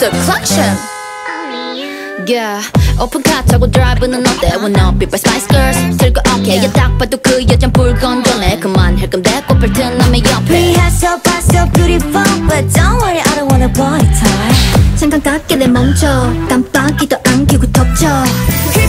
the collection. Yeah, 오픈카 타고 드라이브는 어때? Wanna be by Spice Girls 들고 오케이 딱 봐도 그 여잔 불 건조네 그만할 건데 꽃을 튼 남의 옆에 We have so far so beautiful But don't worry I don't wanna body time 잠깐 깎게 내 멈춰 깜빡이도 안 켜고 덮쳐